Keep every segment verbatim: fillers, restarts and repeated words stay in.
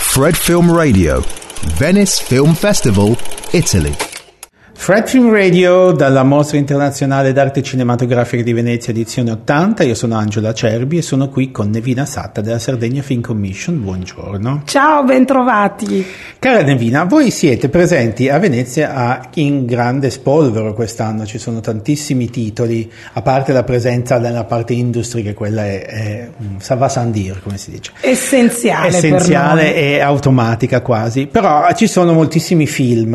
Fred Film Radio, Venice Film Festival, Italy. Fred Film Radio dalla Mostra Internazionale d'Arte Cinematografica di Venezia edizione ottanta. Io sono Angelo Acerbi e sono qui con Nevina Satta della Sardegna Film Commission. Buongiorno. Ciao, bentrovati. Cara Nevina, voi siete presenti a Venezia a, in grande spolvero quest'anno, ci sono tantissimi titoli, a parte la presenza nella parte industry, che quella è, è ça va sans dire, come si dice. Essenziale. Essenziale per noi. E automatica quasi, però ci sono moltissimi film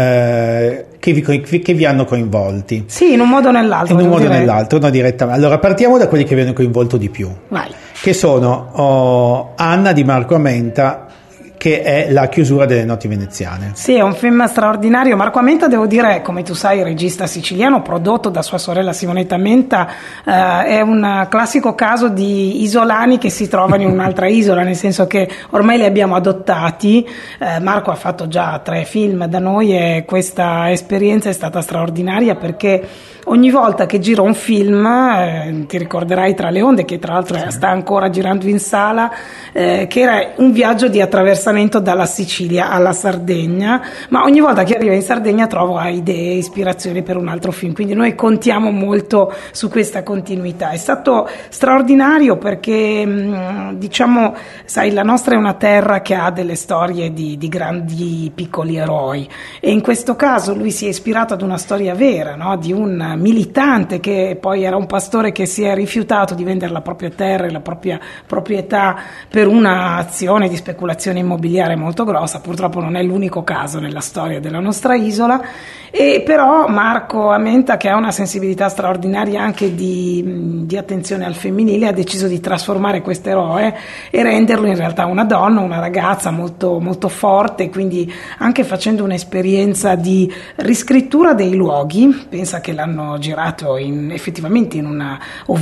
eh, Che vi, che vi hanno coinvolti. Sì, in un modo o nell'altro. In un modo o direi. nell'altro, no, direttamente. Allora, partiamo da quelli che vi hanno coinvolto di più. Vai. Che sono oh, Anna di Marco Amenta, che è la chiusura delle notti veneziane. Sì, è un film straordinario. Marco Amenta, devo dire, come tu sai, regista siciliano, prodotto da sua sorella Simonetta Amenta, eh, è un classico caso di isolani che si trovano in un'altra isola, nel senso che ormai li abbiamo adottati. Eh, Marco ha fatto già tre film da noi e questa esperienza è stata straordinaria perché ogni volta che giro un film, eh, ti ricorderai Tra le onde, che tra l'altro sì. sta ancora girando in sala, eh, che era un viaggio di attraversamento dalla Sicilia alla Sardegna, ma ogni volta che arrivo in Sardegna trovo idee, ispirazioni per un altro film, quindi noi contiamo molto su questa continuità. È stato straordinario perché, mh, diciamo, sai, la nostra è una terra che ha delle storie di, di grandi piccoli eroi e in questo caso lui si è ispirato ad una storia vera, no? Di un militante che poi era un pastore che si è rifiutato di vendere la propria terra e la propria proprietà per un'azione di speculazione immobiliare molto grossa. Purtroppo non è l'unico caso nella storia della nostra isola, e però Marco Amenta, che ha una sensibilità straordinaria anche di, di attenzione al femminile, ha deciso di trasformare questo eroe e renderlo in realtà una donna, una ragazza molto, molto forte, quindi anche facendo un'esperienza di riscrittura dei luoghi. Pensa che l'hanno girato in, effettivamente in una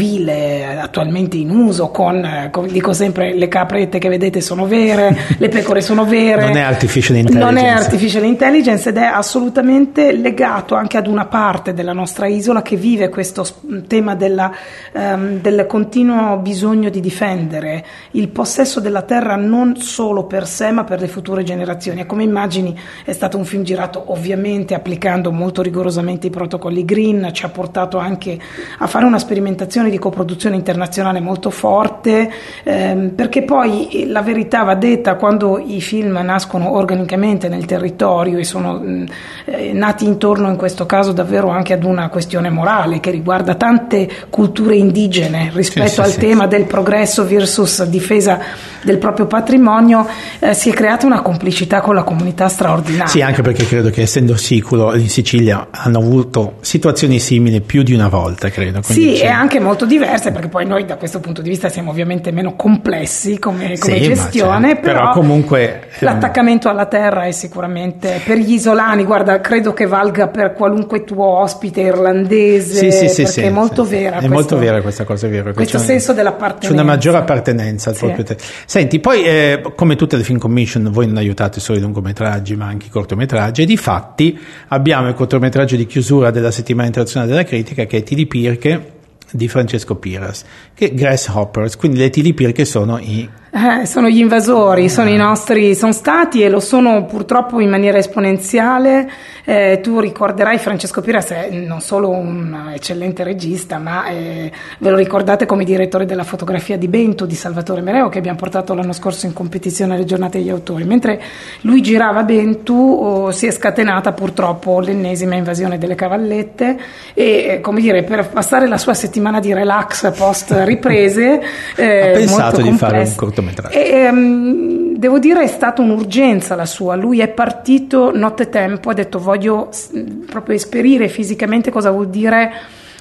ovile attualmente in uso con, come dico sempre, le caprette che vedete sono vere, le pecore sono vere, non è artificial intelligence, non è artificial intelligence ed è assolutamente legato anche ad una parte della nostra isola che vive questo tema della, um, del continuo bisogno di difendere il possesso della terra non solo per sé ma per le future generazioni. E come immagini è stato un film girato ovviamente applicando molto rigorosamente i protocolli green, ci ha portato anche a fare una sperimentazione di coproduzione internazionale molto forte, ehm, perché poi la verità va detta: quando i film nascono organicamente nel territorio e sono mh, eh, nati intorno in questo caso davvero anche ad una questione morale che riguarda tante culture indigene rispetto sì, sì, al sì, tema sì. del progresso versus difesa del proprio patrimonio, eh, si è creata una complicità con la comunità straordinaria. Sì, anche perché credo che essendo sicuro in Sicilia hanno avuto situazioni simili più di una volta, credo. Sì, c'è... e anche molto diverse, perché poi noi da questo punto di vista siamo ovviamente meno complessi come, come sì, gestione, però, però comunque l'attaccamento alla terra è sicuramente per gli isolani, guarda, credo che valga per qualunque tuo ospite irlandese, sì, sì, sì, perché sì, è molto sì, vera. È questo, molto vera questa cosa, è vero. Questo c'è senso un, dell'appartenenza. C'è una maggiore appartenenza al sì. proprio te. Senti, poi eh, come tutte le Film Commission voi non aiutate solo i lungometraggi ma anche i cortometraggi, e di fatti abbiamo il cortometraggio di chiusura della settimana internazionale della critica, che è Tilly Pirche di Francesco Piras, che Grasshoppers, quindi le Tilly Pirche sono i Eh, sono gli invasori, sono i nostri, sono stati e lo sono purtroppo in maniera esponenziale. Eh, tu ricorderai Francesco Piras è non solo un eccellente regista, ma eh, ve lo ricordate come direttore della fotografia di Bento di Salvatore Mereo, che abbiamo portato l'anno scorso in competizione alle giornate degli autori. Mentre lui girava Bento oh, si è scatenata purtroppo l'ennesima invasione delle cavallette e eh, come dire, per passare la sua settimana di relax post riprese eh, ha pensato molto di fare un complessa. E, um, devo dire è stata un'urgenza la sua. Lui è partito nottetempo, ha detto voglio proprio esperire fisicamente cosa vuol dire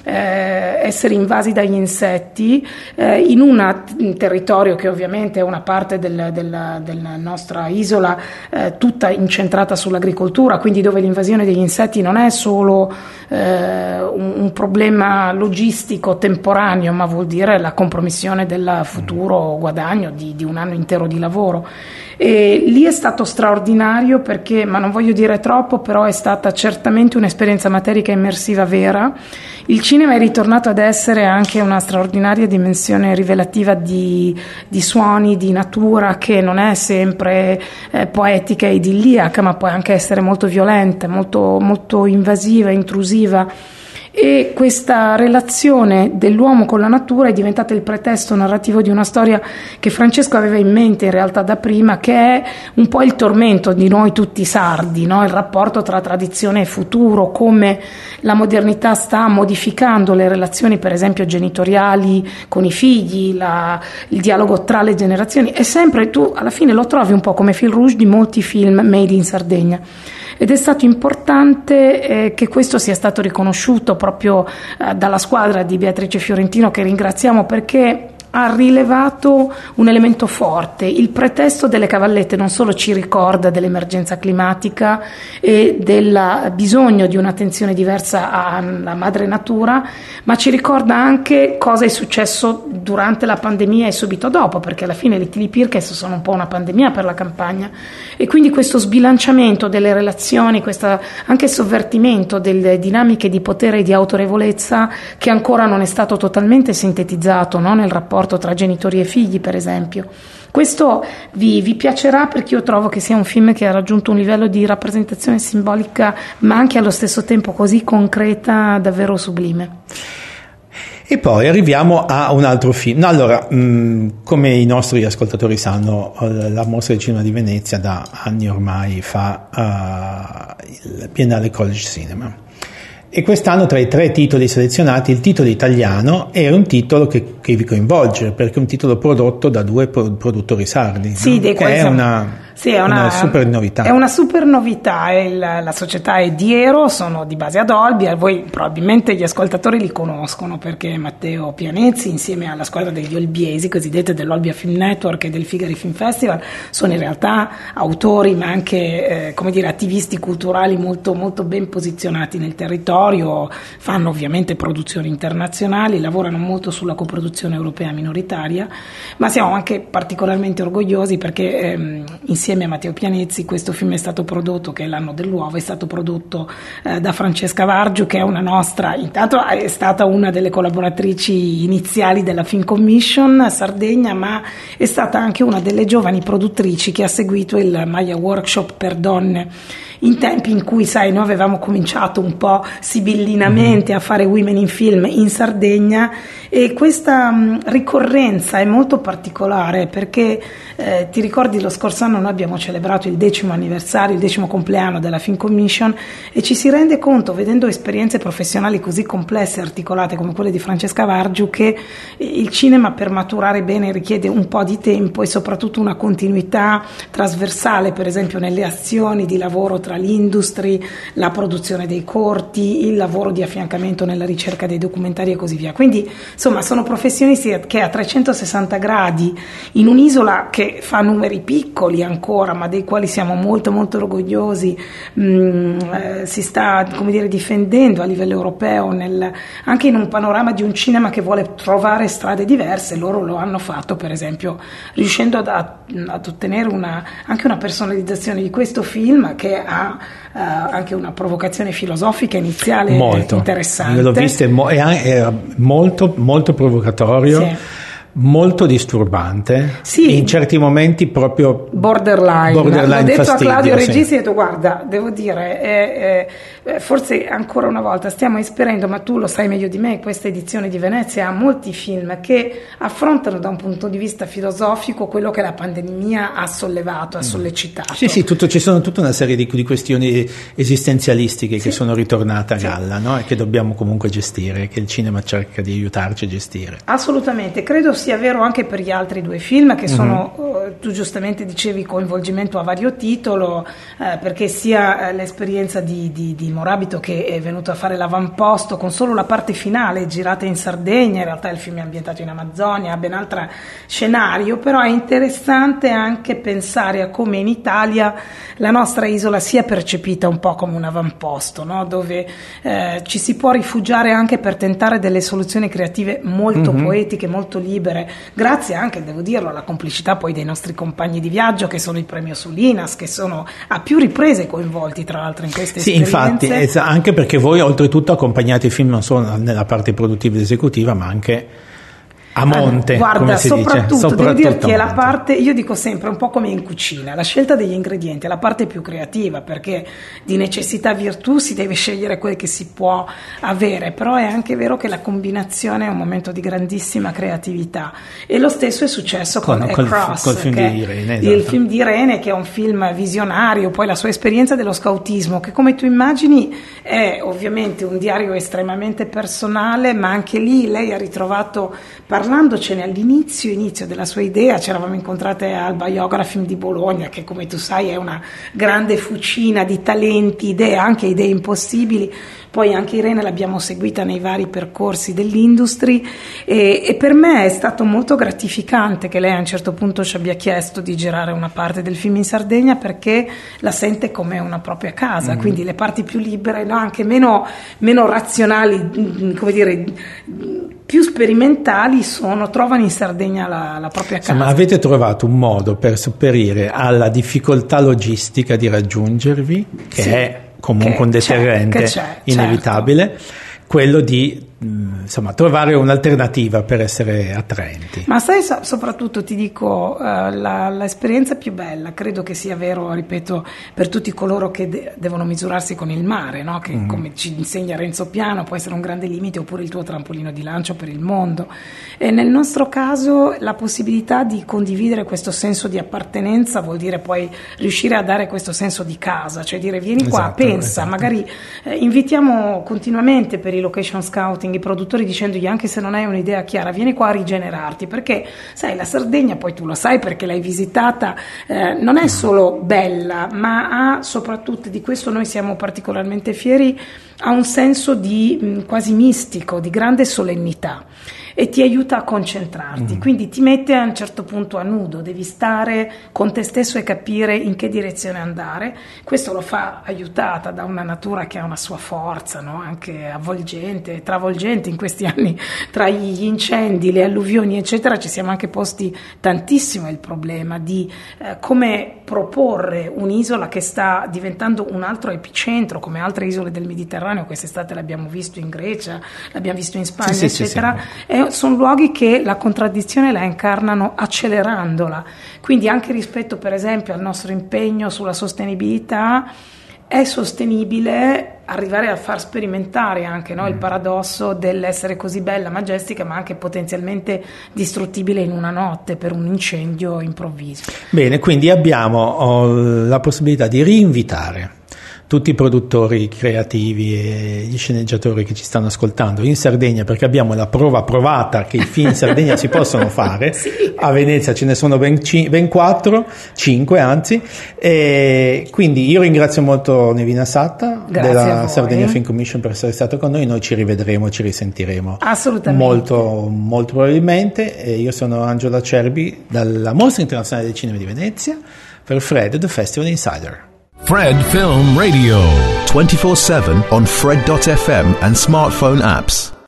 eh, essere invasi dagli insetti eh, in una, un territorio che ovviamente è una parte del, del, della nostra isola eh, tutta incentrata sull'agricoltura, quindi dove l'invasione degli insetti non è solo eh, un, un problema logistico temporaneo, ma vuol dire la compromissione del futuro guadagno di, di un anno intero di lavoro. E lì è stato straordinario perché, ma non voglio dire troppo, però è stata certamente un'esperienza materica immersiva vera. Il cinema cinema è ritornato ad essere anche una straordinaria dimensione rivelativa di, di suoni, di natura, che non è sempre eh, poetica e idilliaca, ma può anche essere molto violenta, molto, molto invasiva, intrusiva. E questa relazione dell'uomo con la natura è diventata il pretesto narrativo di una storia che Francesco aveva in mente in realtà da prima, che è un po' il tormento di noi tutti sardi, no? Il rapporto tra tradizione e futuro, come la modernità sta modificando le relazioni, per esempio genitoriali con i figli, la, il dialogo tra le generazioni. E sempre tu alla fine lo trovi un po' come fil rouge di molti film made in Sardegna. Ed è stato importante eh, che questo sia stato riconosciuto proprio eh, dalla squadra di Beatrice Fiorentino, che ringraziamo, perché ha rilevato un elemento forte. Il pretesto delle cavallette non solo ci ricorda dell'emergenza climatica e del bisogno di un'attenzione diversa alla madre natura, ma ci ricorda anche cosa è successo durante la pandemia e subito dopo, perché alla fine le Tilipirches sono un po' una pandemia per la campagna, e quindi questo sbilanciamento delle relazioni, questo anche sovvertimento delle dinamiche di potere e di autorevolezza, che ancora non è stato totalmente sintetizzato, no? Nel rapporto tra genitori e figli, per esempio. Questo vi, vi piacerà, perché io trovo che sia un film che ha raggiunto un livello di rappresentazione simbolica, ma anche allo stesso tempo così concreta, davvero sublime. E poi arriviamo a un altro film. No, allora, mh, come i nostri ascoltatori sanno, la Mostra del Cinema di Venezia da anni ormai fa uh, il Biennale College Cinema. E quest'anno, tra i tre titoli selezionati, il titolo italiano è un titolo che, che vi coinvolge, perché è un titolo prodotto da due produttori sardi, sì, no? Che è una... Sì, è una, una super novità. È una super novità. Il, la società è Diero, sono di base ad Olbia. Voi probabilmente gli ascoltatori li conoscono, perché Matteo Pianezzi, insieme alla squadra degli olbiesi, cosiddette dell'Olbia Film Network e del Figari Film Festival, sono in realtà autori, ma anche eh, come dire, attivisti culturali molto, molto ben posizionati nel territorio. Fanno ovviamente produzioni internazionali, lavorano molto sulla coproduzione europea minoritaria, ma siamo anche particolarmente orgogliosi perché ehm, insieme Insieme a Matteo Pianezzi questo film è stato prodotto, che è L'anno dell'uovo, è stato prodotto eh, da Francesca Vargiu, che è una nostra, intanto è stata una delle collaboratrici iniziali della Film Commission a Sardegna, ma è stata anche una delle giovani produttrici che ha seguito il Maya Workshop per donne, in tempi in cui, sai, noi avevamo cominciato un po' sibillinamente a fare Women in Film in Sardegna, e questa mh, ricorrenza è molto particolare perché eh, ti ricordi lo scorso anno noi abbiamo celebrato il decimo anniversario, il decimo compleanno della Film Commission, e ci si rende conto, vedendo esperienze professionali così complesse e articolate come quelle di Francesca Vargiu, che il cinema per maturare bene richiede un po' di tempo e soprattutto una continuità trasversale, per esempio nelle azioni di lavoro tra l'industry, la produzione dei corti, il lavoro di affiancamento nella ricerca dei documentari e così via. Quindi insomma sono professionisti che a trecentosessanta gradi, in un'isola che fa numeri piccoli ancora, ma dei quali siamo molto molto orgogliosi, mh, eh, si sta, come dire, difendendo a livello europeo, nel, anche in un panorama di un cinema che vuole trovare strade diverse. Loro lo hanno fatto, per esempio, riuscendo ad, ad ottenere una, anche una personalizzazione di questo film, che ha uh, anche una provocazione filosofica iniziale molto interessante. L'ho visto, è molto molto provocatorio. Sì. Molto disturbante, sì, in certi momenti proprio borderline. borderline L'ho detto fastidio, a Claudio sì. Regisi, ho detto guarda, devo dire eh, eh, forse ancora una volta stiamo esperendo, ma tu lo sai meglio di me, questa edizione di Venezia ha molti film che affrontano da un punto di vista filosofico quello che la pandemia ha sollevato, ha sollecitato. Sì, sì, tutto, ci sono tutta una serie di, di questioni esistenzialistiche che sì. sono ritornate a sì. galla, no? E che dobbiamo comunque gestire, che il cinema cerca di aiutarci a gestire. Assolutamente, credo sia vero anche per gli altri due film che sono, mm-hmm. uh, tu giustamente dicevi, coinvolgimento a vario titolo, uh, perché sia uh, l'esperienza di, di, di Morabito, che è venuto a fare l'avamposto con solo la parte finale girata in Sardegna, in realtà il film è ambientato in Amazzonia, ha ben altro scenario, però è interessante anche pensare a come in Italia la nostra isola sia percepita un po' come un avamposto, no? Dove uh, ci si può rifugiare anche per tentare delle soluzioni creative molto mm-hmm. poetiche, molto libere, libere, grazie anche, devo dirlo, alla complicità poi dei nostri compagni di viaggio che sono il premio Solinas, che sono a più riprese coinvolti tra l'altro in queste sì, esperienze. Sì, infatti, anche perché voi oltretutto accompagnate i film non solo nella parte produttiva ed esecutiva, ma anche a monte, guarda, come si soprattutto, dice. Devo dirti è la parte, io dico sempre un po' come in cucina, la scelta degli ingredienti è la parte più creativa, perché di necessità virtù si deve scegliere quel che si può avere, però è anche vero che la combinazione è un momento di grandissima creatività, e lo stesso è successo con, con Across, col film che di Irene, il esatto. film di Irene, che è un film visionario, poi la sua esperienza dello scautismo, che come tu immagini è ovviamente un diario estremamente personale, ma anche lì lei ha ritrovato, parlandocene all'inizio inizio della sua idea, ci eravamo incontrate al Biography di Bologna, che come tu sai è una grande fucina di talenti, idee, anche idee impossibili. Poi anche Irene l'abbiamo seguita nei vari percorsi dell'industry, e, e per me è stato molto gratificante che lei a un certo punto ci abbia chiesto di girare una parte del film in Sardegna, perché la sente come una propria casa, mm-hmm. quindi le parti più libere, no? Anche meno, meno razionali, come dire, più sperimentali, sono, trovano in Sardegna la, la propria casa. Ma avete trovato un modo per sopperire alla difficoltà logistica di raggiungervi, che sì. è comunque che un deterrente c'è, c'è, inevitabile, certo. quello di insomma trovare un'alternativa per essere attraenti. Ma sai, soprattutto ti dico, uh, la, l'esperienza più bella credo che sia vero, ripeto, per tutti coloro che de- devono misurarsi con il mare, no? Che mm. come ci insegna Renzo Piano può essere un grande limite, oppure il tuo trampolino di lancio per il mondo, e nel nostro caso la possibilità di condividere questo senso di appartenenza vuol dire poi riuscire a dare questo senso di casa, cioè dire vieni qua, esatto, pensa, esatto. magari eh, invitiamo continuamente per i location scouting i produttori dicendogli, anche se non hai un'idea chiara, vieni qua a rigenerarti, perché sai, la Sardegna, poi tu lo sai perché l'hai visitata, eh, non è solo bella, ma ha soprattutto, di questo noi siamo particolarmente fieri, ha un senso di mh, quasi mistico, di grande solennità, e ti aiuta a concentrarti, mm. quindi ti mette a un certo punto a nudo, devi stare con te stesso e capire in che direzione andare. Questo lo fa aiutata da una natura che ha una sua forza, no? Anche avvolgente, travolgente in questi anni, tra gli incendi, le alluvioni eccetera, ci siamo anche posti tantissimo il problema di eh, come proporre un'isola che sta diventando un altro epicentro, come altre isole del Mediterraneo. Quest'estate l'abbiamo visto in Grecia, l'abbiamo visto in Spagna, sì, eccetera, sì, sì, sì. Sono luoghi che la contraddizione la incarnano accelerandola, quindi anche rispetto per esempio al nostro impegno sulla sostenibilità è sostenibile arrivare a far sperimentare anche, no, il paradosso dell'essere così bella, majestica, ma anche potenzialmente distruttibile in una notte per un incendio improvviso. Bene, quindi abbiamo oh, la possibilità di rinvitare tutti i produttori creativi e gli sceneggiatori che ci stanno ascoltando in Sardegna, perché abbiamo la prova provata che i film in Sardegna si possono fare. Sì. A Venezia ce ne sono ben, c- ben quattro, cinque anzi, e quindi io ringrazio molto Nevina Satta della Sardegna Film Commission per essere stato con noi. Noi ci rivedremo, ci risentiremo assolutamente molto, molto probabilmente, e io sono Angelo Acerbi dalla Mostra Internazionale del Cinema di Venezia per Fred, The Festival Insider. Fred Film Radio twenty-four seven on Fred dot f m and smartphone apps.